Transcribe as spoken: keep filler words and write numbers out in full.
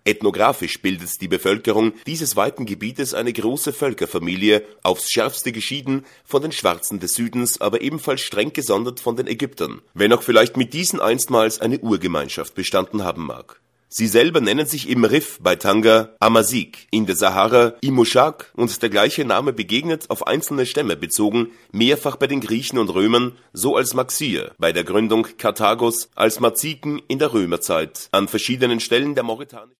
Ethnografisch bildet die Bevölkerung dieses weiten Gebietes eine große Völkerfamilie, aufs Schärfste geschieden von den Schwarzen des Südens, aber ebenfalls streng gesondert von den Ägyptern, wenn auch vielleicht mit diesen einstmals eine Urgemeinschaft bestanden haben mag. Sie selber nennen sich im Rif bei Tanga Amazigh, in der Sahara Imoshak, und der gleiche Name begegnet, auf einzelne Stämme bezogen, mehrfach bei den Griechen und Römern, so als Maxir bei der Gründung Karthagos, als Maziken in der Römerzeit, an verschiedenen Stellen der Mauretanischen